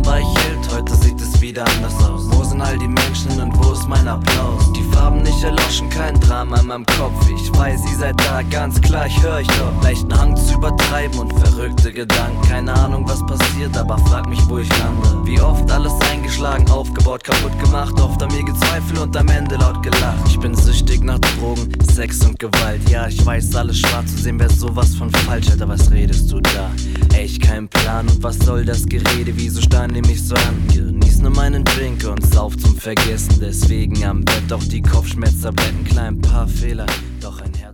war ich Held, heute sieht es wieder anders aus. Wo sind all die Menschen und wo ist mein Applaus? Die Farben nicht erloschen, kein Drama in meinem Kopf. Ich weiß, ihr seid da, ganz klar, ich hör euch doch. Leichten Hang zu übertreiben und verrückte Gedanken. Keine Ahnung, was passiert, aber frag mich, wo ich lande. Wie oft alles eingeschlagen, aufgebaut, kaputt gemacht. Oft an mir gezweifelt und am Ende laut gelacht. Ich bin süchtig nach Drogen, Sex und Gewalt. Ja, ich weiß, alles schwarz zu sehen wäre sowas von falsch. Alter, was redest du da? Echt kein Plan, und was soll das Gerede? Wieso starren die mich so an? Genieß nur meinen Drink und sauf zum Vergessen. Deswegen am Bett auch die Kopfschmerztabletten. Klein paar Fehler, doch ein Herz.